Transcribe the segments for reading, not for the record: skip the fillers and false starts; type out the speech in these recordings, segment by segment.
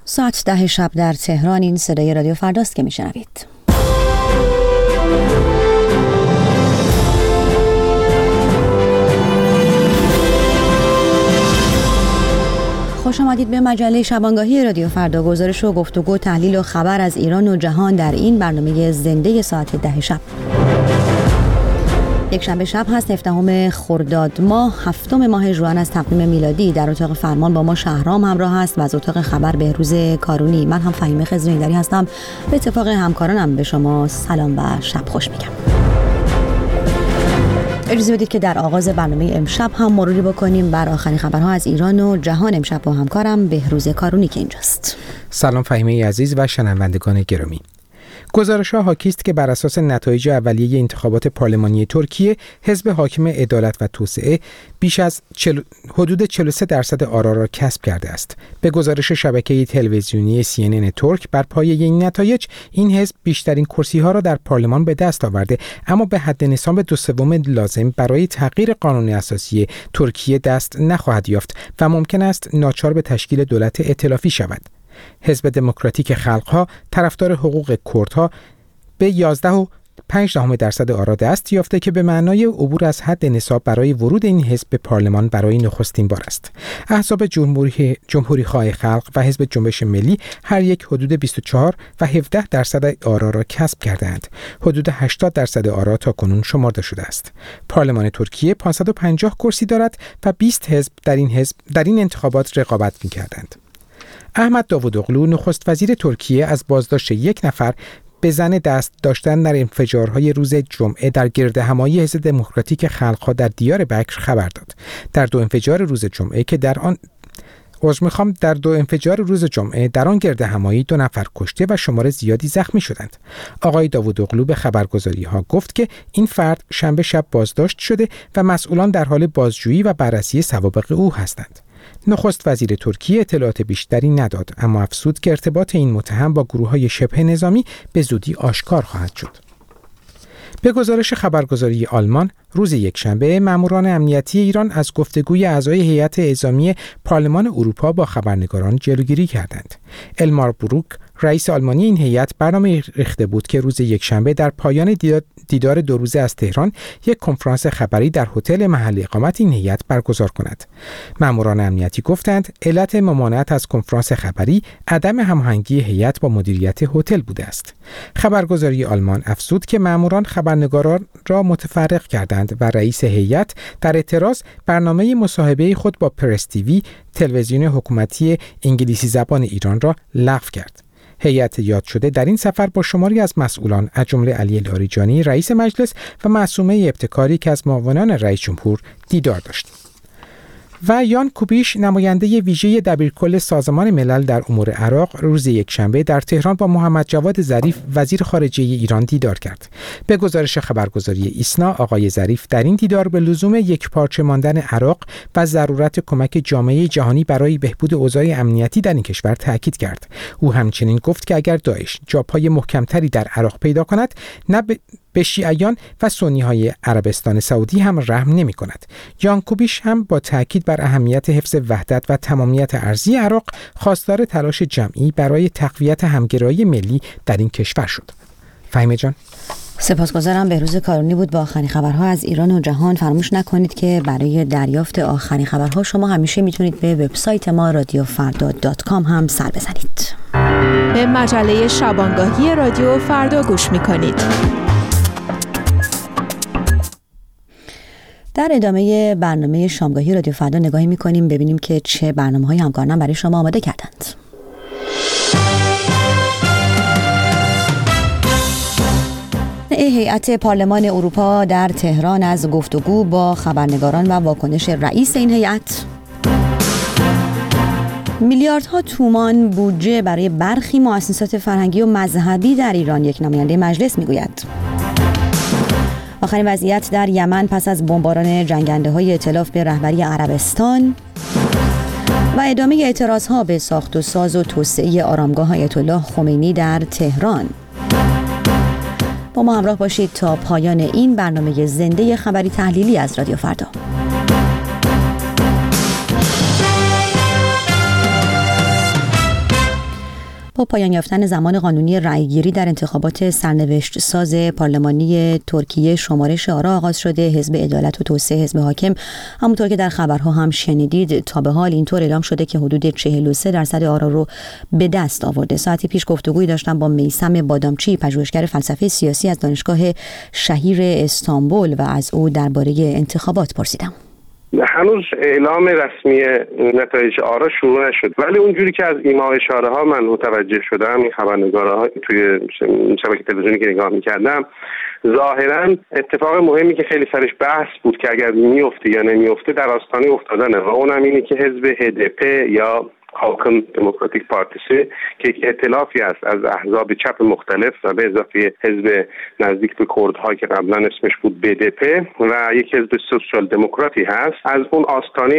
ساعت 10 شب در تهران. این صدای رادیو فرداست که میشنوید. خوش آمدید به مجله شبانگاهی رادیو فردا. گزارش و گفتگو، تحلیل و خبر از ایران و جهان در این برنامه زنده ساعت 10 شب. یک شنبه شب هست، 17 خرداد ماه، 7 ماه ژوئن از تقویم میلادی. در اتاق فرمان با ما شهرام همراه هست و از اتاق خبر بهروز کارونی. من هم فهیمه خضرایی‌دری هستم. به اتفاق همکارانم به شما سلام و شب خوش میگم. اجازه بدید که در آغاز برنامه امشب هم مروری بکنیم بر آخرین خبرها از ایران و جهان. امشب با همکارم بهروز کارونی که اینجاست. سلام فهیمه عزیز و شنوندگان گرامی. گزارش‌ها حاکی است که بر اساس نتایج اولیه انتخابات پارلمانی ترکیه، حزب حاکم عدالت و توسعه بیش از حدود 43% آرا را کسب کرده است. به گزارش شبکه تلویزیونی CNN ترک، بر پایه این نتایج این حزب بیشترین کرسی‌ها را در پارلمان به دست آورده، اما به حد نصاب 2/3 لازم برای تغییر قانون اساسی ترکیه دست نخواهد یافت و ممکن است ناچار به تشکیل دولت ائتلافی شود. حزب دموکراتیک خلق‌ها طرفدار حقوق کردها به 11.5% آرا دست یافته که به معنای عبور از حد نصاب برای ورود این حزب به پارلمان برای نخستین بار است. احزاب جمهوری‌خواه خلق و حزب جنبش ملی هر یک حدود 24 و 17% آرا را کسب کردند. حدود 80% آرا تا کنون شمرده شده است. پارلمان ترکیه 550 کرسی دارد و 20 حزب در این انتخابات رقابت می‌کردند. احمد داوودوغلو نخست وزیر ترکیه از بازداشت یک نفر به زن دست داشتن در انفجارهای روز جمعه در گردهمایی حزب دموکراتیک خلق‌ها در دیار بکر خبر داد. در دو انفجار روز جمعه در آن گردهمایی 2 نفر کشته و شمار زیادی زخمی شدند. آقای داوودوغلو به خبرگزاری‌ها گفت که این فرد شنبه شب بازداشت شده و مسئولان در حال بازجویی و بررسی سوابق او هستند. نخست وزیر ترکیه اطلاعات بیشتری نداد، اما افزود که ارتباط این متهم با گروه‌های شبه نظامی به زودی آشکار خواهد شد. به گزارش خبرگزاری آلمان، روز یکشنبه ماموران امنیتی ایران از گفتگوی اعضای هیئت اعزامی پارلمان اروپا با خبرنگاران جلوگیری کردند. المار بروک، رئیس آلمانی این هیئت، برنامه ریخته بود که روز یکشنبه در پایان دیدار 2 روزه از تهران یک کنفرانس خبری در هتل محل اقامت این هیئت برگزار کند. ماموران امنیتی گفتند علت ممانعت از کنفرانس خبری عدم هماهنگی هیئت با مدیریت هتل بوده است. خبرگزاری آلمان افزود که ماموران خبرنگاران را متفرق کردند و رئیس هیئت در اعتراض برنامه مصاحبه خود با پرس تیوی، تلویزیون حکومتی انگلیسی زبان ایران را لغو کرد. هیئت یاد شده در این سفر با شماری از مسئولان از جمله علی لاریجانی رئیس مجلس و معصومه ابتکاری که از معاونان رئیس جمهور دیدار داشت. و یان کوبیش، نماینده ویژه دبیرکل سازمان ملل در امور عراق، روز یکشنبه در تهران با محمد جواد ظریف وزیر خارجه ایران دیدار کرد. به گزارش خبرگزاری ایسنا، آقای ظریف در این دیدار به لزوم یکپارچه ماندن عراق و ضرورت کمک جامعه جهانی برای بهبود اوضاع امنیتی در این کشور تاکید کرد. او همچنین گفت که اگر داعش جاپای محکمتری در عراق پیدا کند، نه به شیعیان و سنی‌های عربستان سعودی هم رحم نمی‌کند. یان کوبیش هم با تاکید بر اهمیت حفظ وحدت و تمامیت ارضی عراق خواستار تلاش جمعی برای تقویت همگرایی ملی در این کشور شد. فهیمه جان، سپاسگزارم. بهروز کارونی بود با آخرین خبرها از ایران و جهان. فراموش نکنید که برای دریافت آخرین خبرها شما همیشه میتونید به وبسایت ما radiofarda.com هم سر بزنید. به مجله شبانگاهی رادیو فردا گوش میکنید. در ادامه برنامه شامگاهی رادیو فردا نگاهی میکنیم ببینیم که چه برنامه‌های همکارانم برای شما آماده کردند. هیئت پارلمان اروپا در تهران از گفتگو با خبرنگاران و واکنش رئیس این هیئت. میلیاردها تومان بودجه برای برخی مؤسسات فرهنگی و مذهبی در ایران، یک نماینده مجلس میگوید. آخرین وضعیت در یمن پس از بمباران جنگنده‌های ائتلاف به رهبری عربستان و ادامه اعتراضها به ساخت و ساز و توسعه آرامگاه آیت الله خمینی در تهران. با ما همراه باشید تا پایان این برنامه زنده خبری تحلیلی از رادیو فردا. با پایان یافتن زمان قانونی رأیگیری در انتخابات سرنوشت ساز پارلمانی ترکیه شمارش آرا آغاز شده. حزب عدالت و توسعه، حزب حاکم، همونطور که در خبرها هم شنیدید، تا به حال اینطور اعلام شده که حدود 43% آرا رو به دست آورده. ساعتی پیش گفتگویی داشتم با میثم بادامچی، پژوهشگر فلسفه سیاسی از دانشگاه شهیر استانبول، و از او درباره انتخابات پرسیدم. هنوز اعلام رسمی نتایج آرا شروع نشد، ولی اونجوری که از ایما اشاره ها من متوجه شدم، این خبرنگارها توی شبکه تلویزیونی که نگاه می‌کردم، ظاهراً اتفاق مهمی که خیلی سرش بحث بود که اگر میفته یا نمیفته در آستانه افتادنه، و اونم اینه که حزب HDP یا حاکم دموکراتیک پارتیسی که یک ائتلافی است از احزاب چپ مختلف و به اضافه حزب نزدیک به کردها که قبلا اسمش بود BDP و یک حزب سوسیال دموکراتی هست، از اون آستانه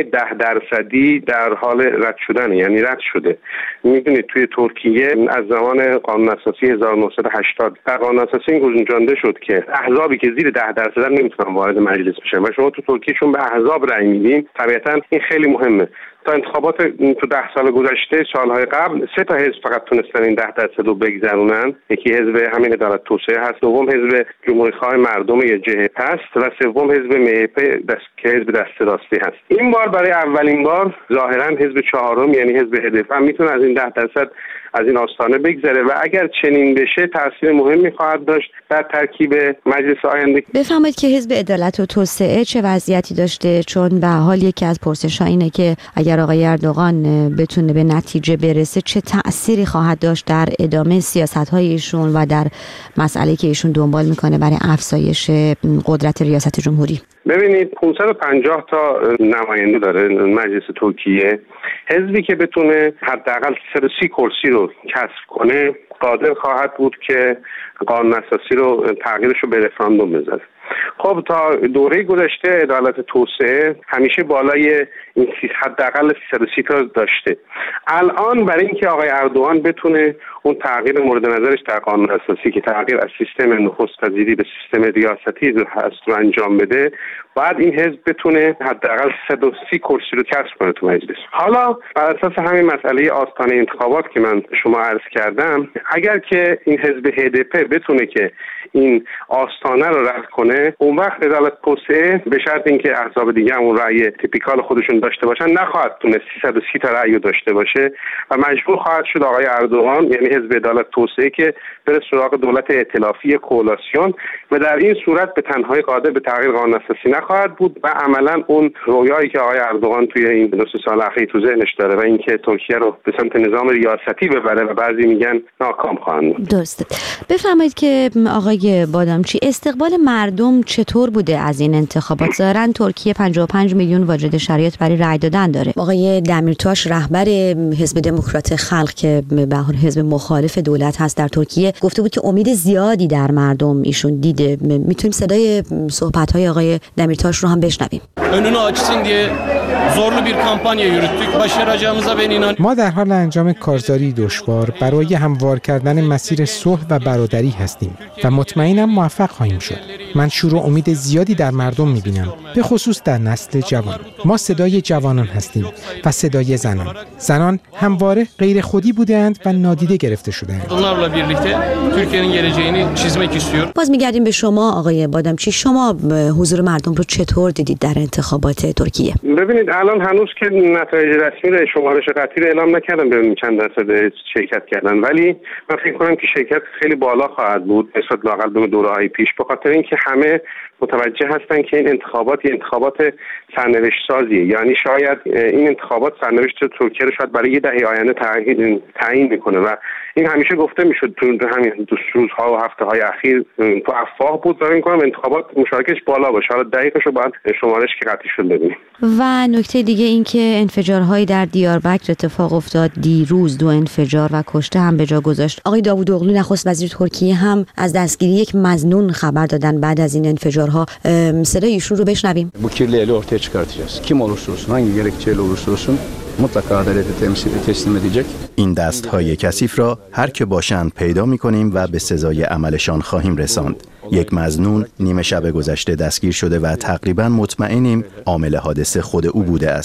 10% در حال رد شدن، یعنی رد شده. میدونید توی ترکیه از زمان قانون اساسی 1980 در قانون اساسی این گنجانده شد که احزابی که زیر 10% نمیتونن وارد مجلس بشن و شما تو ترکیه چون به احزاب رأی میدین، طبیعتا این خیلی مهمه. تا انتخابات تو 10 سال گذشته، سالهای قبل، 3 تا حزب فقط تونستن این 10% رو بگذرونن. یکی حزب همین عدالت توسعه هست، دوم حزب جمهوری‌خواه مردم یا جهپ هست و سوم حزب MHP که حزب دست راستی هست. این بار برای اولین بار ظاهرا حزب چهارم یعنی حزب HDP هم میتونه از این 10% از این آستانه بگذره و اگر چنین بشه تاثیر مهمی خواهد داشت در ترکیب مجلس آینده. بفرمایید که حزب عدالت و توسعه چه وضعیتی داشته؟ چون به حال یکی از پرسش‌ها اینه که اگر آقای اردوغان بتونه به نتیجه برسه چه تأثیری خواهد داشت در ادامه سیاست‌های ایشون و در مسئله‌ای که ایشون دنبال میکنه برای افزایش قدرت ریاست جمهوری. ببینید 550 تا نماینده داره مجلس ترکیه. حزبی که بتونه حداقل 330 کرسی رو کسب کنه قادر خواهد بود که قانون اساسی رو تغییرش رو به رفراندوم بذاره. خب تا دوره گذشته عدالت توسعه همیشه بالای این حداقل 330 تا داشته. الان برای اینکه آقای اردوغان بتونه اون تغییر مورد نظرش در قانون اساسی که تغییر از سیستم نخست‌وزیری به سیستم ریاستی رو انجام بده، باید این حزب بتونه حداقل 130 کرسی رو کسب کنه تو مجلس. حالا بر اساس همین مسئله آستانه انتخابات که من شما عرض کردم، اگر که این حزب HDP بتونه که این آستانه رو رد کنه، اون وقت عدالت توسعه به شرط اینکه احزاب دیگه هم اون رأی تیپیکال خودشون داشته باشن نخواهد تونست 330 تا رأی داشته باشه و مجبور خواهد شد آقای اردوغان یعنی حزب عدالت توسعه که بره سراغ دولت ائتلافی کوالاسیون و در این صورت به تنهایی قادر به تغییر قانون اساسی نخواهد بود و عملا اون رویایی که آقای اردوغان توی این 2 سال اخیر تو ذهنش داره و اینکه ترکیه رو به سمت نظام ریاستی ببره و بعضی میگن ناکام خواهند بود. درسته. بفرمایید که آقای بادامچی استقبال مردم چطور بوده از این انتخابات؟ ظاهرا ترکیه 55 میلیون واجد شرایط برای رأی دادن داره. آقای دمیرتاش رهبر حزب دموکرات خلق که به هر حزب مخالف دولت هست در ترکیه گفته بود که امید زیادی در مردم ایشون دیده. میتونیم صدای صحبت‌های آقای دمیرتاش رو هم بشنویم. önünü açsın diye zorlu bir kampanya yürüttük. Başaracağımıza ben inanıyorum. ما در حال انجام کارزاری دشوار برای هموار کردن مسیر صلح و برادری هستیم و مطمئنم موفق خواهیم شد. من شور و امید زیادی در مردم می‌بینم، به خصوص در نسل جوان. ما صدای جوانان هستیم و صدای زنان. زنان همواره غیر خودی بودند و نادیده گرفته شدند. Bunlarla birlikte Türkiye'nin geleceğini çizmek istiyor. باز میگردیم به شما آقای بادامچی، شما حضور مردم رو چطور دیدید در انتخابات ترکیه؟ ببینید الان هنوز که نتایج رسمی رو شمارش قطعی رو اعلام نکردم ببینیم چند درصد شرکت کردن، ولی من فکر کنم که شرکت خیلی بالا خواهد بود نسبت لااقل به دوره‌های پیش، به خاطر اینکه همه متوجه هستن که این انتخابات یه انتخابات سرنوشت سازیه. یعنی شاید این انتخابات سرنوشت ترکیه رو شاید برای یه دهه آینده تعیین میکنه و این همیشه گفته میشد تو همین 2 روزها و هفته‌های اخیر تو افواه بود و میگم انتخابات مشارکتش بالا باشه. حالا دقیقش رو باید شمارش که قطعی شد ببینیم. و نکته دیگه این که انفجارهایی در دیاربکر اتفاق افتاد دیروز، 2 انفجار و kuşte هم به جا گذاشت. آقای داوودوغلو نخست وزیر ترکیه هم از دستگیری یک مظنون خبر دادن بعد از این انفجارها. صدای ایشون رو بشنویم. Bu kirli eli ortaya çıkartacağız. Kim olursa olsun, hangi gerekçeyle olursa olsun mutlaka adalete teslim edecek. این دست‌های کثیف را هر که باشند پیدا می‌کنیم و به سزای عملشان خواهیم رساند. یک مظنون نیمه شب گذشته دستگیر شده و تقریباً مطمئنیم عامل حادثه خود او بوده است.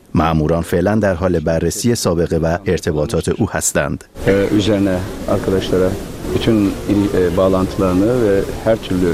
مأموران فعلا در حال بررسی سابقه و ارتباطات او هستند. Üzerine arkadaşlara bütün bağlantılarını ve her türlü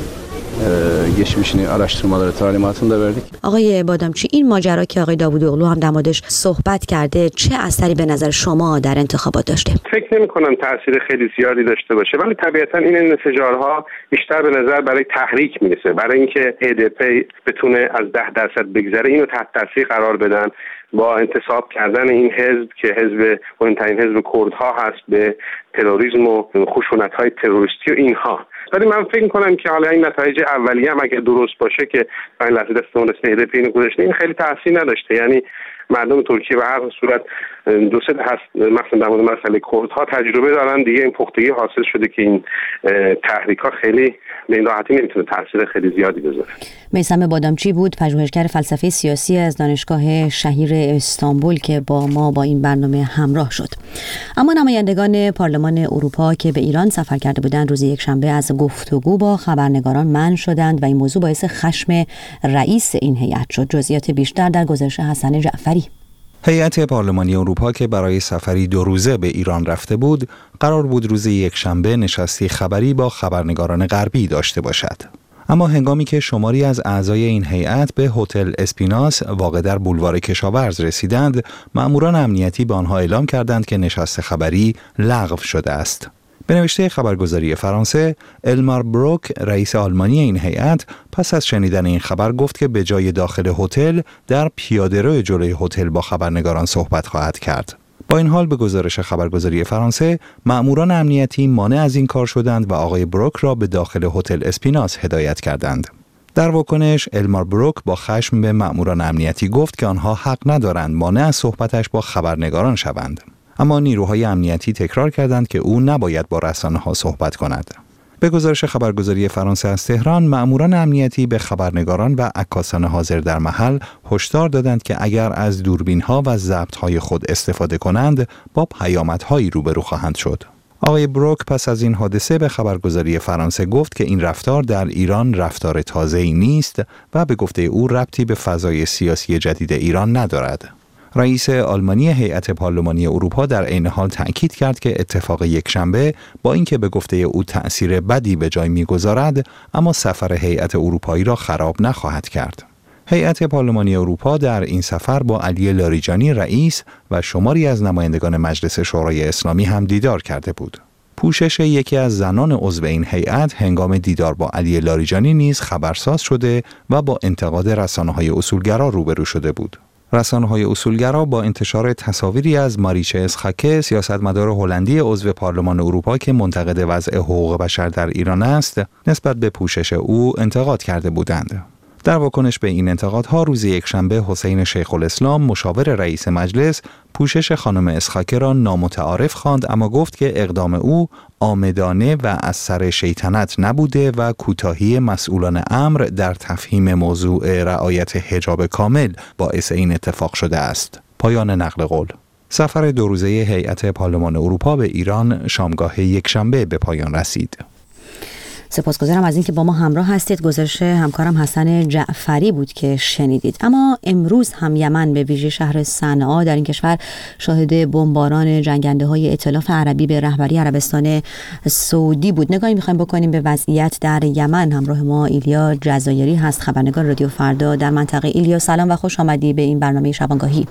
geçmişini araştırmaları talimatını da verdik. آقای بادامچی، این ماجرا که آقای داوودوغلو هم در موردش صحبت کرده چه اثری به نظر شما در انتخابات داشته؟ فکر نمی‌کنم تاثیر خیلی زیادی داشته باشه، ولی طبیعتاً این انفجارها بیشتر به نظر برای تحریک میرسه، برای اینکه HDP بتونه از 10% بگذره، اینو تحت تاثیر قرار بدن با انتصاب کردن این حزب که حزب مهمترین حزب کردها هست به تروریسم و خشونت‌های تروریستی و اینها. ولی من فکر می‌کنم که حالا این نتایج اولیه هم اگه درست باشه که این لحظه دستمون HDP اینو گذاشته، این خیلی تاثیر نداشته. یعنی مردم ترکیه به هر صورت دو سه هست مثلا در مورد مسئله کردها تجربه دارن دیگه، این پختگی حاصل شده که این تحریک‌ها خیلی به این راحتی نمیتونه تاثیر خیلی زیادی بذاره. میثم بادامچی بود، پژوهشگر فلسفه سیاسی از دانشگاه شهیر استانبول که با ما با این برنامه همراه شد. اما نمایندگان پارلمان اروپا که به ایران سفر کرده بودند روز یکشنبه از گفتگو با خبرنگاران منع شدند و این موضوع باعث خشم رئیس این هیئت شد. جزئیات بیشتر در گزارش حسن جعفری. هیئت پارلمانی اروپا که برای سفری 2 روزه به ایران رفته بود، قرار بود روز یکشنبه نشستی خبری با خبرنگاران غربی داشته باشد. اما هنگامی که شماری از اعضای این هیئت به هتل اسپیناس واقع در بولوار کشاورز رسیدند، مأموران امنیتی به آنها اعلام کردند که نشست خبری لغو شده است. به نوشته خبرگزاری فرانسه، المار بروک، رئیس آلمانی این هیئت، پس از شنیدن این خبر گفت که به جای داخل هتل در پیاده‌رو جلوی هتل با خبرنگاران صحبت خواهد کرد. با این حال به گزارش خبرگزاری فرانسه، مأموران امنیتی مانع از این کار شدند و آقای بروک را به داخل هتل اسپیناس هدایت کردند. در واکنش، المار بروک با خشم به مأموران امنیتی گفت که آنها حق ندارند مانع از صحبتش با خبرنگاران شوند. اما نیروهای امنیتی تکرار کردند که او نباید با رسانه‌ها صحبت کند. به گزارش خبرگزاری فرانسه از تهران، مأموران امنیتی به خبرنگاران و عکاسان حاضر در محل هشدار دادند که اگر از دوربین‌ها و ضبط‌های خود استفاده کنند، با پیامدهایی روبرو خواهند شد. آقای بروک پس از این حادثه به خبرگزاری فرانسه گفت که این رفتار در ایران رفتار تازه‌ای نیست و به گفته او ربطی به فضای سیاسی جدید ایران ندارد. رئیس آلمانی هیئت پارلمانی اروپا در عین حال تأکید کرد که اتفاق یکشنبه با اینکه به گفته او تأثیر بدی به جای می‌گذارد، اما سفر هیئت اروپایی را خراب نخواهد کرد. هیئت پارلمانی اروپا در این سفر با علی لاریجانی رئیس و شماری از نمایندگان مجلس شورای اسلامی هم دیدار کرده بود. پوشش یکی از زنان عضو این هیئت هنگام دیدار با علی لاریجانی نیز خبرساز شده و با انتقاد رسانه‌های اصولگرا روبرو شده بود. رسانه‌های اصولگرا با انتشار تصاویری از ماریچه اسخاکه، سیاستمدار هلندی عضو پارلمان اروپا که منتقد وضع حقوق بشر در ایران است، نسبت به پوشش او انتقاد کرده بودند. در واکنش به این انتقادها روز یکشنبه حسین شیخ الاسلام مشاور رئیس مجلس پوشش خانم اسخاکه را نامتعارف خواند، اما گفت که اقدام او عامدانه و از سر شیطنت نبوده و کوتاهی مسئولان امر در تفهیم موضوع رعایت حجاب کامل باعث این اتفاق شده است. پایان نقل قول. سفر 2 روزه هیئت پارلمان اروپا به ایران شامگاه یکشنبه به پایان رسید. سپاسگزارم از اینکه با ما همراه هستید. گزارش همکارم حسن جعفری بود که شنیدید. اما امروز هم یمن به ویژه شهر صنعا در این کشور شاهد بمباران جنگنده‌های ائتلاف عربی به رهبری عربستان سعودی بود. نگاهی می‌خوایم بکنیم به وضعیت در یمن. همراه ما ایلیا جزایری هست، خبرنگار رادیو فردا در منطقه. ایلیا سلام و خوش آمدی به این برنامه شبانگاهی.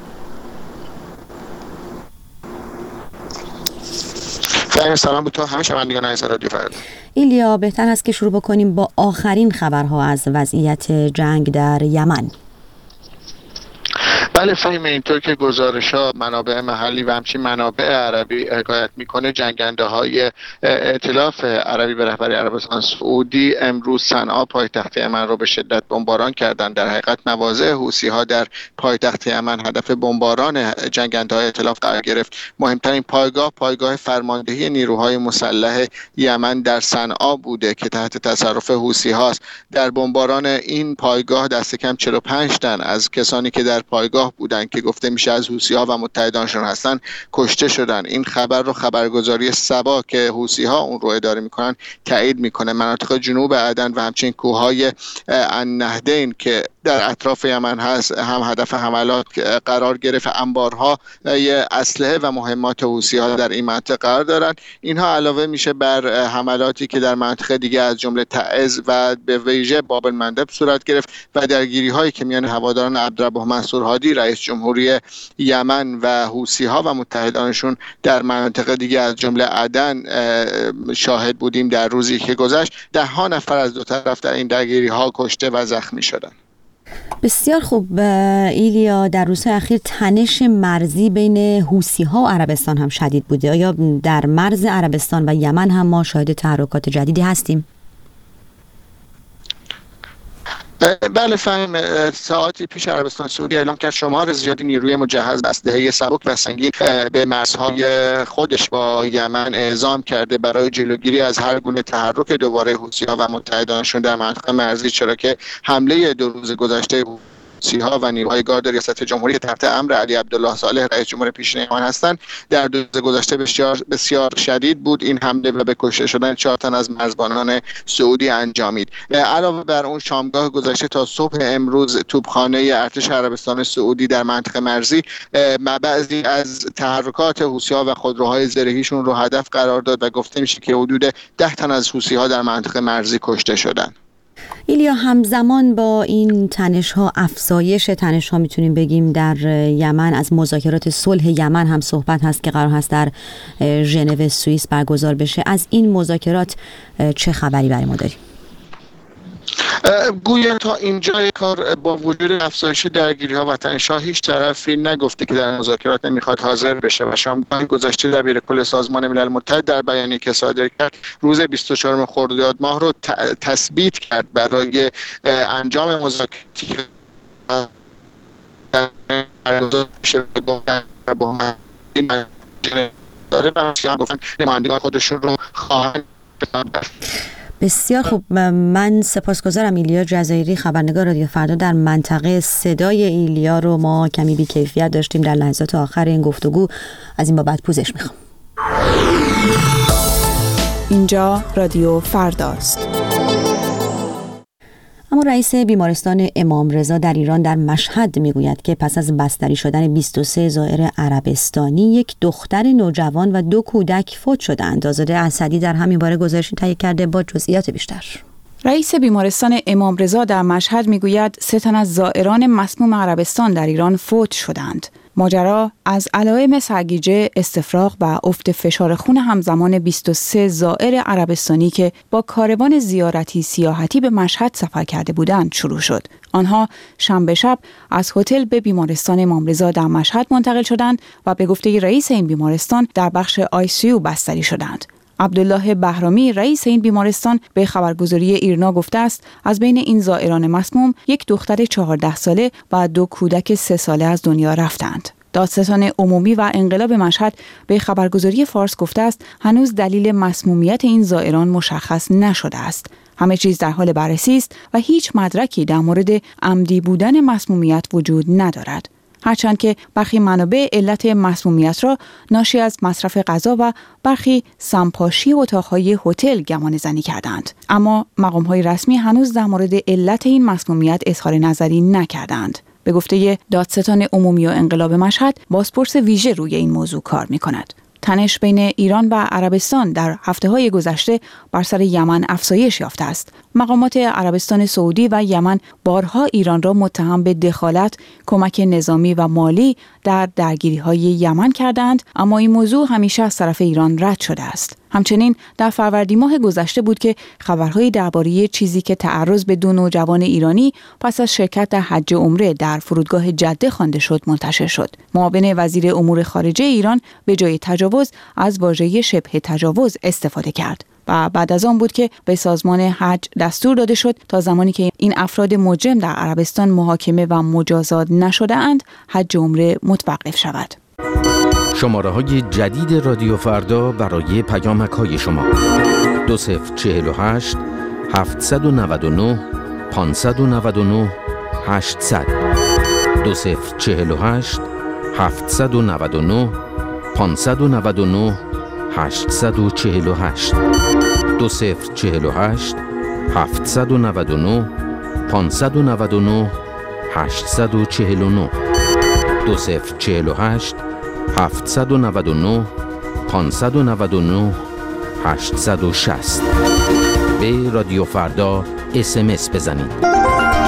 سلام به تو همه شنوندگان عزیز رادیو فردا. ایلیا، بهتر است که شروع بکنیم با آخرین خبرها از وضعیت جنگ در یمن. بله فهیم، اینطور که گزارش‌ها منابع محلی و همچنین منابع عربی حکایت میکنه، جنگنده‌های ائتلاف عربی به رهبری عربستان سعودی امروز صنعا پایتخت یمن را به شدت بمباران کردند. در حقیقت مواضع حوثی‌ها در پایتخت یمن هدف بمباران جنگنده‌های ائتلاف قرار گرفت. مهمترین پایگاه فرماندهی نیروهای مسلح یمن در صنعا بوده که تحت تصرف حوثی‌هاست. در بمباران این پایگاه دست کم 45 تن از کسانی که در پایگاه شامگاه بودن که گفته میشه از حوثی‌ها و متحدانشون هستن کشته شدن. این خبر رو خبرگزاری سبا که حوثی‌ها اون رو اداره میکنن تایید میکنه. مناطق جنوب عدن و همچنین کوههای النهدین که در اطراف یمن هست هم هدف حملات قرار گرفت. انبارها اسلحه و مهمات حوثی‌ها در این منطقه قرار دارند. اینها علاوه میشه بر حملاتی که در منطقه دیگه از جمله تعز و به ویژه باب المندب صورت گرفت و درگیری‌هایی که میان هواداران عبدالرب منصور هادی رئیس جمهوری یمن و حوثی‌ها و متحدانشون در منطقه دیگه از جمله عدن شاهد بودیم. در روزی که گذشت 10 نفر از دو طرف در این درگیری‌ها کشته و زخمی شدند. بسیار خوب. ایلیا، در روزهای اخیر تنش مرزی بین حوثی‌ها و عربستان هم شدید بوده. آیا در مرز عربستان و یمن هم ما شاهد تحرکات جدیدی هستیم؟ بله فهم. ساعتی پیش عربستان سعودی اعلام کرد شمار زیادی نیروی مجهز و اسلحه سبک و سنگین به مرزهای خودش با یمن اعزام کرده برای جلوگیری از هر گونه تحرک دوباره حوثی‌ها و متحدانشون در منطقه مرزی، چرا که حمله 2 روز گذشته حوثی‌ها و نیروهای گارد ریاست جمهوری تحت امر علی عبدالله صالح رئیس جمهور پیشین یمن هستند در 2 روز گذشته بسیار شدید بود. این حمله و به کشته شدن 4 تن از مرزبانان سعودی انجامید. علاوه بر اون شامگاه گذشته تا صبح امروز توپخانه ارتش عربستان سعودی در منطقه مرزی بعضی از تحرکات حوثی‌ها و خودروهای زرهیشون رو هدف قرار داد و گفته میشه که حدود 10 تن از حوثی‌ها در منطقه مرزی کشته شدند. ایلیا، همزمان با این تنش‌ها، افزایش تنش‌ها میتونیم بگیم در یمن، از مذاکرات صلح یمن هم صحبت هست که قرار هست در ژنو سوئیس برگزار بشه. از این مذاکرات چه خبری برای ما داریم؟ گویا تا اینجای کار با وجود افزایش درگیری‌ها و تنش‌ها هیچ طرفی نگفته که در مذاکرات نمیخواد حاضر بشه و شامگاه گذشته دبیرکل سازمان ملل متحد در بیانیه‌ای که صادر کرد روز 24 خرداد ماه رو تثبیت کرد برای انجام مذاکراتی که نمایندگان خودشون رو خواهند. بسیار خوب. من سپاسگزارم. ایلیا جزایری، خبرنگار رادیو فردا در منطقه. صدای ایلیا رو ما کمی بی‌کیفیت داشتیم در لحظات آخر این گفتگو، از این بابت پوزش میخوام. اینجا رادیو فرداست. اما رئیس بیمارستان امام رضا در ایران در مشهد میگوید که پس از بستری شدن 23 زائر عربستانی، یک دختر نوجوان و 2 کودک فوت شدند. آزاده اسدی در همین باره گزارشی تهیه کرده با جزئیات بیشتر. رئیس بیمارستان امام رضا در مشهد میگوید 3 تن از زائران مسموم عربستان در ایران فوت شدند. ماجرا از علائم سرگیجه، استفراغ و افت فشار خون همزمان 23 زائر عربستانی که با کاروان زیارتی سیاحتی به مشهد سفر کرده بودند شروع شد. آنها شنبه شب از هتل به بیمارستان امام رضا در مشهد منتقل شدند و به گفته رئیس این بیمارستان در بخش ICU بستری شدند. عبدالله بهرامی رئیس این بیمارستان به خبرگزاری ایرنا گفته است از بین این زائران مسموم 1 دختر 14 ساله و 2 کودک 3 ساله از دنیا رفتند. دادستان عمومی و انقلاب مشهد به خبرگزاری فارس گفته است هنوز دلیل مسمومیت این زائران مشخص نشده است. همه چیز در حال بررسی است و هیچ مدرکی در مورد عمدی بودن مسمومیت وجود ندارد. هرچند که برخی منابع علت مسمومیت را ناشی از مصرف غذا و برخی سمپاشی اتاق‌های هتل گمانه‌زنی کردند، اما مقام‌های رسمی هنوز در مورد علت این مسمومیت اظهار نظری نکردند. به گفته دادستان عمومی و انقلاب مشهد، بازپرس ویژه روی این موضوع کار می‌کند. تنش بین ایران و عربستان در هفته‌های گذشته بر سر یمن افزایش یافته است. مقامات عربستان سعودی و یمن بارها ایران را متهم به دخالت، کمک نظامی و مالی در درگیری‌های یمن کردند، اما این موضوع همیشه از طرف ایران رد شده است. همچنین در فروردین ماه گذشته بود که خبرهایی درباره چیزی که تعرض به 2 نوجوان ایرانی پس از شرکت در حج و عمره در فرودگاه جده خوانده شد منتشر شد. معاون وزیر امور خارجه ایران به جای تجاوز از واژه شبه تجاوز استفاده کرد و بعد از آن بود که به سازمان حج دستور داده شد تا زمانی که این افراد مجرم در عربستان محاکمه و مجازات نشده اند، حج و عمره متوقف شود. شماره‌های جدید رادیو فردا برای پیامک‌های شما 2048 799 599 800 2048 799 599 848 2048 799 599 849 2048 799 599 860 به رادیو فردا SMS بزنید.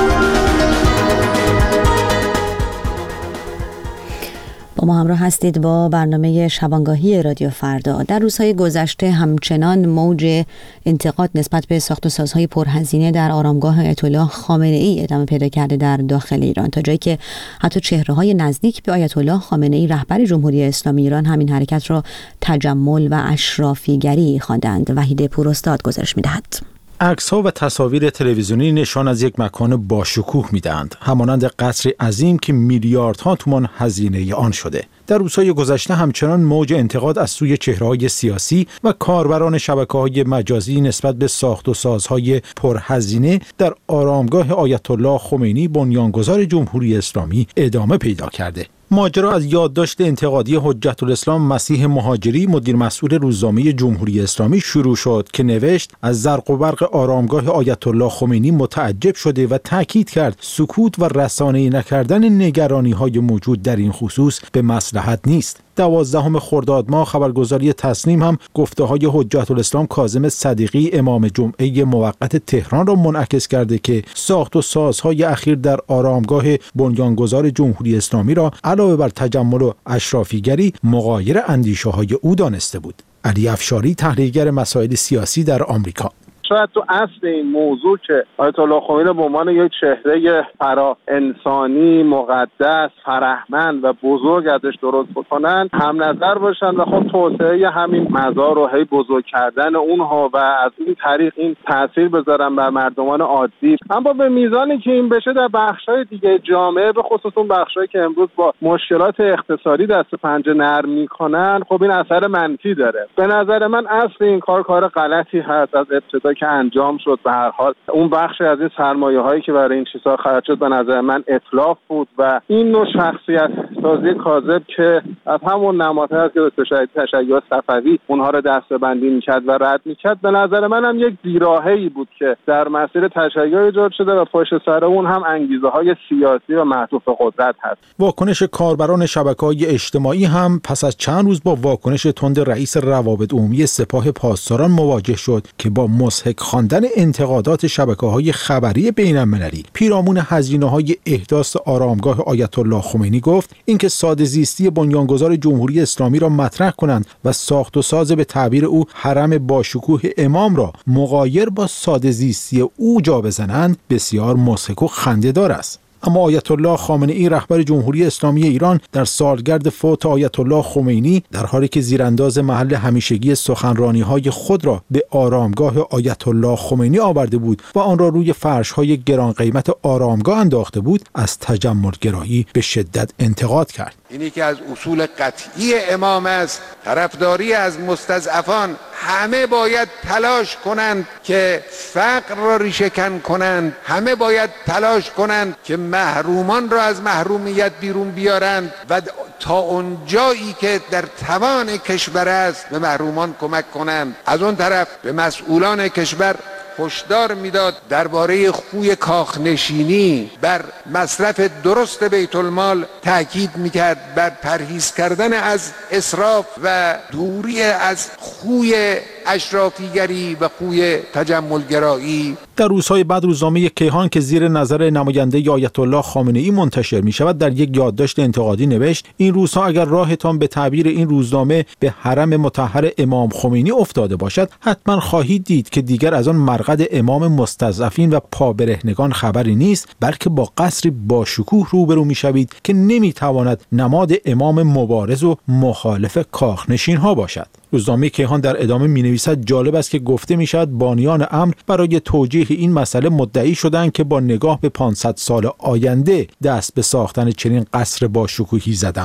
با ما همراه هستید با برنامه شبانگاهی رادیو فردا. در روزهای گذشته همچنان موج انتقاد نسبت به ساخت و سازهای پرهزینه در آرامگاه آیت الله خامنه ای ادامه پیدا کرده در داخل ایران، تا جایی که حتی چهره‌های نزدیک به آیت الله خامنه ای رهبر جمهوری اسلامی ایران همین حرکت را تجمل و اشرافیگری خواندند. وحید پوراستاد گزارش می‌دهد. عکس‌ها و تصاویر تلویزیونی نشان از یک مکان باشکوه می‌دهند، همانند قصری عظیم که میلیاردها تومان هزینه آن شده. در روزهای گذشته همچنان موج انتقاد از سوی چهره‌های سیاسی و کاربران شبکه‌های مجازی نسبت به ساخت و سازهای پرهزینه در آرامگاه آیت الله خمینی بنیانگذار جمهوری اسلامی ادامه پیدا کرده. ماجرا از یادداشت انتقادی حجت الاسلام مسیح مهاجری، مدیر مسئول روزنامه جمهوری اسلامی شروع شد که نوشت از زرق و برق آرامگاه آیت الله خمینی متعجب شده و تاکید کرد سکوت و رسانه‌ای نکردن نگرانی‌های موجود در این خصوص به مصلحت نیست. 12 خرداد ماه خبرگزاری تسنیم هم گفته‌های حجت الاسلام کاظم صدیقی امام جمعه موقت تهران را منعکس کرده که ساخت و سازهای اخیر در آرامگاه بنیانگذار جمهوری اسلامی را علاوه بر تجمل و اشرافیگری مغایر اندیشه‌های او دانسته بود. علی افشاری، تحلیلگر مسائل سیاسی در آمریکا: شاید تو اصل این موضوع که آیت الله خمینی به عنوان یک چهره فرا انسانی، مقدس، فرهمند و بزرگ ازش درست بکنن هم نظر باشن و خب توسعه همین مزار رو هی بزرگ کردن اونها و از این طریق این تاثیر بذارن بر مردمان عادی. اما به میزانی که این بشه در بخش‌های دیگه جامعه، به خصوص اون بخش‌هایی که امروز با مشکلات اقتصادی دست و پنجه نرم می‌کنن، خب این اثر منفی داره. به نظر من اصل این کار غلطی هست از ابتدا که انجام شد. به هر حال اون بخشی از این سرمایه‌هایی که برای این چیزها خرج شد به نظر من اتلاف بود و این نوع شخصیت سازی کاذب که از همون نمادها هست که تشیع صفوی اونها رو دسته‌بندی می‌کرد و رد می‌کرد، به نظر من هم یک بیراهه‌ای بود که در مسیر تشیع ایجاد شده و پشت سر اون هم انگیزه‌های سیاسی و معطوف قدرت هست. واکنش کاربران شبکه‌های اجتماعی هم پس از چند روز با واکنش تند رئیس روابط عمومی سپاه پاسداران مواجه شد که با مضحک خواندن انتقادات شبکه‌های خبری بین‌المللی پیرامون هزینه‌های احداث آرامگاه آیت الله خمینی گفت اینکه ساده‌زیستی بنیانگذار جمهوری اسلامی را مطرح کنند و ساخت و ساز به تعبیر او حرم باشکوه امام را مغایر با ساده‌زیستی او جا بزنند بسیار مضحک و خنده‌دار است. اما آیت الله خامنه ای رهبر جمهوری اسلامی ایران در سالگرد فوت آیت الله خمینی در حالی که زیرانداز محل همیشگی سخنرانی‌های خود را به آرامگاه آیت الله خمینی آورده بود و آن را روی فرش‌های گران قیمت آرامگاه انداخته بود، از تجمل‌گرایی به شدت انتقاد کرد. اینی که از اصول قطعی امام است، طرفداری از مستضعفان. همه باید تلاش کنند که فقر را ریشه‌کن کنند، همه باید تلاش کنند که محرومان را از محرومیت بیرون بیارند و تا اون جایی که در توان کشور است به محرومان کمک کنند. از اون طرف به مسئولان کشور هشدار میداد درباره خوی کاخنشینی، بر مصرف درست بیت المال تاکید میکرد، بر پرهیز کردن از اسراف و دوری از خوی اشرافیگری و خوی تجملگرایی. در روزهای بعد روزنامه کیهان که زیر نظر نماینده آیت الله خامنه ای منتشر می شود در یک یادداشت انتقادی نوشت این روزها اگر راهتان به تعبیر این روزنامه به حرم مطهر امام خمینی افتاده باشد، حتما خواهید دید که دیگر از آن مرقد امام مستضعفین و پابرهنگان خبری نیست، بلکه با قصری باشکوه روبرو می شوید که نمی تواند نماد امام مبارز و مخالف کاخنشین ها باشد. روزنامه کیهان در ادامه می نویسد جالب است که گفته می شود بانیان امر برای توجیه این مسئله مدعی شدند که با نگاه به 500 سال آینده دست به ساختن چنین قصر باشکوهی زدند.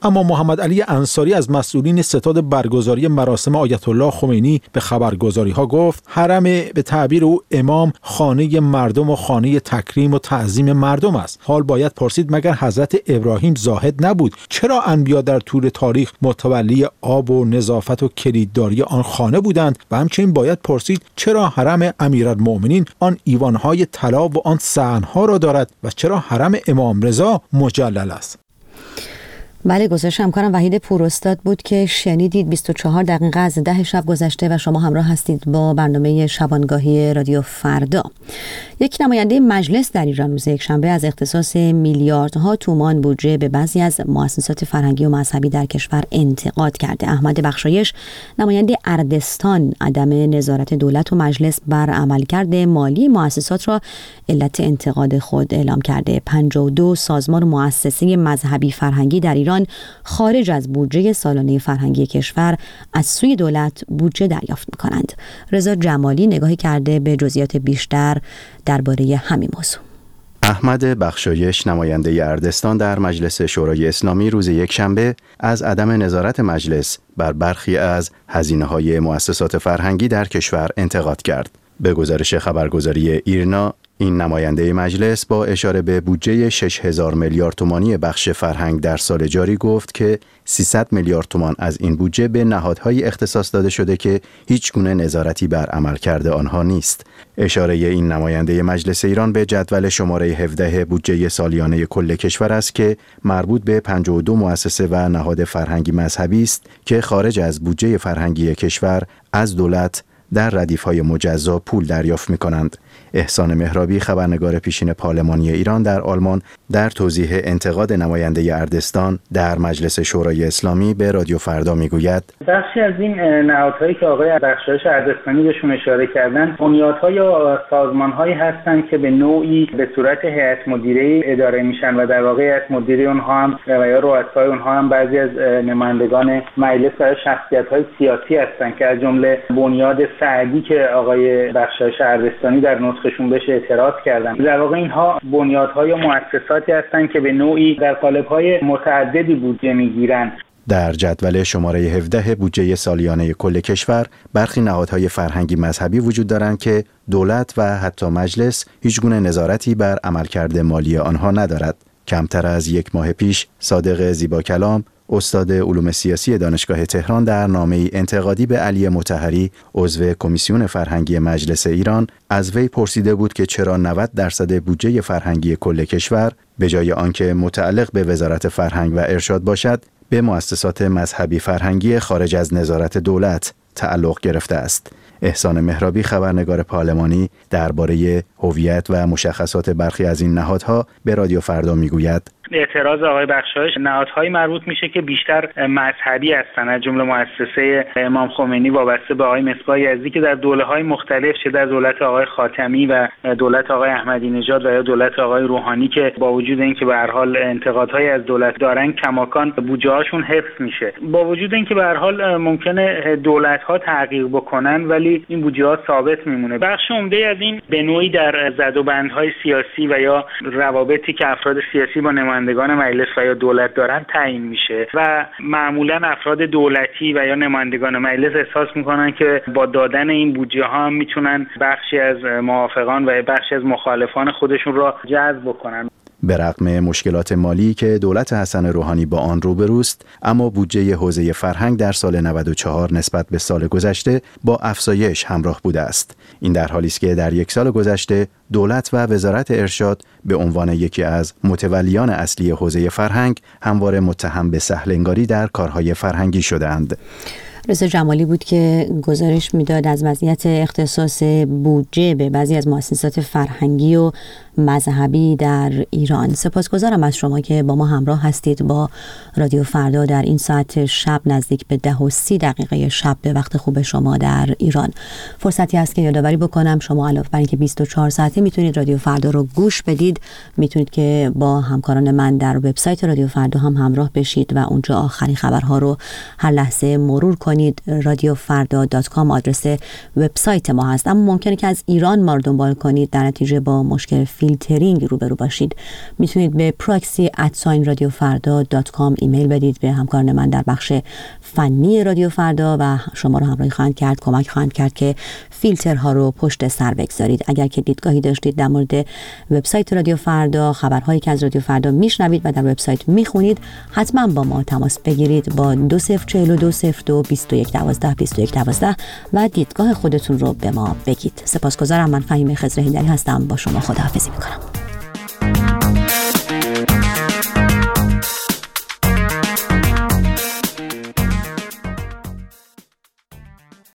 اما محمد علی انصاری از مسئولین ستاد برگزاری مراسم آیت الله خمینی به خبرگزاری‌ها گفت حرم به تعبیر او امام خانه مردم و خانه تکریم و تعظیم مردم است. حال باید پرسید مگر حضرت ابراهیم زاهد نبود؟ چرا انبیا در طول تاریخ متولی آب و نظافت و کلیدداری آن خانه بودند؟ و همچنین باید پرسید چرا حرم امیرالمؤمنین آن ایوانهای طلا و آن صحنها را دارد و چرا حرم امام رضا مجلل است؟ بله، گزارش همکارم وحید پوراستاد بود که شنیدید. 24 دقیقه از 10 شب گذشته و شما همراه هستید با برنامه شبانگاهی رادیو فردا. یک نماینده مجلس در ایران روز یکشنبه از اختصاص میلیاردها تومان بودجه به بعضی از مؤسسات فرهنگی و مذهبی در کشور انتقاد کرده. احمد بخشایش، نماینده اردستان، عدم نظارت دولت و مجلس بر عملکرد مالی مؤسسات را علت انتقاد خود اعلام کرده. 52 سازمان و مؤسسه مذهبی فرهنگی در ایران خارج از بودجه سالانه فرهنگی کشور از سوی دولت بودجه دریافت می‌کنند. رضا جمالی نگاهی کرده به جزئیات بیشتر درباره همین موضوع. احمد بخشایش، نماینده اردستان در مجلس شورای اسلامی، روز یکشنبه از عدم نظارت مجلس بر برخی از هزینه‌های مؤسسات فرهنگی در کشور انتقاد کرد. به گزارش خبرگزاری ایرنا، این نماینده مجلس با اشاره به بودجه 6000 میلیارد تومانی بخش فرهنگ در سال جاری گفت که 300 میلیارد تومان از این بودجه به نهادهای اختصاص داده شده که هیچ گونه نظارتی بر عملکرد آنها نیست. اشاره این نماینده مجلس ایران به جدول شماره 17 بودجه سالیانه کل کشور است که مربوط به 52 مؤسسه و نهاد فرهنگی مذهبی است که خارج از بودجه فرهنگی کشور از دولت در ردیف‌های مجزا پول دریافت می‌کنند. احسان مهرابی، خبرنگار پیشین پارلمانی ایران در آلمان، در توضیح انتقاد نماینده اردستان در مجلس شورای اسلامی به رادیو فردا میگوید بخشی از این نهادهایی که آقای بخشایش اردستانی بهشون اشاره کردن بنیادها یا سازمان‌هایی هستند که به نوعی به صورت هیئت مدیره اداره میشن و در واقع هیئت مدیره اونها هم و یا رؤسای اونها هم بعضی از نمایندگان مجلس و شخصیت‌های سیاسی هستند که از جمله بنیاد سعدی که آقای بخشایش اردستانی در نطقشون بهش اعتراض کردن. در واقع اینها بنیادها یا مؤسساتی هستند که به نوعی در قالب‌های متعددی بودجه میگیرن. در جدول شماره 17 بودجه سالیانه کل کشور برخی نهادهای فرهنگی مذهبی وجود دارند که دولت و حتی مجلس هیچگونه نظارتی بر عملکرد مالی آنها ندارد. کمتر از یک ماه پیش صادق زیباکلام، استاد علوم سیاسی دانشگاه تهران، در نامه‌ای انتقادی به علی مطهری، عضو کمیسیون فرهنگی مجلس ایران، از وی پرسیده بود که چرا 90% بودجه فرهنگی کل کشور به جای آنکه متعلق به وزارت فرهنگ و ارشاد باشد، به مؤسسات مذهبی فرهنگی خارج از نظارت دولت تعلق گرفته است. احسان مهرابی، خبرنگار پارلمانی، درباره هویت و مشخصات برخی از این نهادها به رادیو فردا میگوید اعتراض آقای بخشایش نهادهایی مربوط میشه که بیشتر مذهبی هستن، از جمله مؤسسه امام خمینی وابسته به آقای مصباح یزدی که در دوره‌های مختلف، چه در دولت آقای خاتمی و دولت آقای احمدی نژاد و یا دولت آقای روحانی، که با وجود اینکه به هر حال انتقادهای از دولت دارن، کماکان بودجه‌هاشون حفظ میشه. با وجود اینکه به هر حال ممکنه دولت‌ها تغییر بکنن ولی این بودجه‌ها ثابت میمونه. بخش عمده از این به نوعی در زدوبندهای سیاسی و یا روابطی که افراد سیاسی با نمایندگان مجلس و یا دولت دارن تعیین میشه و معمولا افراد دولتی و یا نمایندگان مجلس احساس میکنن که با دادن این بودجه ها هم میتونن بخشی از موافقان و بخشی از مخالفان خودشون را جذب بکنن. به رغم مشکلات مالی که دولت حسن روحانی با آن روبروست، اما بودجه حوزه فرهنگ در سال 94 نسبت به سال گذشته با افزایش همراه بوده است. این در حالی است که در یک سال گذشته دولت و وزارت ارشاد به عنوان یکی از متولیان اصلی حوزه فرهنگ همواره متهم به سهل‌انگاری در کارهای فرهنگی شدند. رضا جمالی بود که گزارش میداد از وضعیت اختصاص بودجه به بعضی از مؤسسات فرهنگی و مذهبی در ایران. سپاسگزارم از شما که با ما همراه هستید با رادیو فردا در این ساعت شب نزدیک به 10:30 شب به وقت خوب شما در ایران. فرصتی هست که یادآوری بکنم شما علاوه بر اینکه 24 ساعته میتونید رادیو فردا رو گوش بدید، میتونید که با همکاران من در وبسایت رادیو فردا هم همراه بشید و اونجا آخرین خبرها رو هر لحظه مرور کنید کنید radiofarda.com آدرس وبسایت ما هست. اما ممکنه که از ایران ما رو دنبال کنید، در نتیجه با مشکل فیلترینگ روبرو باشید. میتونید به proxy@radiofarda.com ایمیل بدید به همکاران من در بخش فنی رادیو فردا و شما رو همراهی خواهند کرد، کمک خواهند کرد که فیلترها رو پشت سر بگذارید. اگر که دیدگاهی داشتید در مورد وبسایت رادیو فردا، خبرهایی که از رادیو فردا میشنوید و در وبسایت میخونید، حتما با ما تماس بگیرید با 2042022112 و دیدگاه خودتون رو به ما بگید. سپاسگزارم. من فهیم خضر هیدری هستم. با شما خداحافظی میکنم.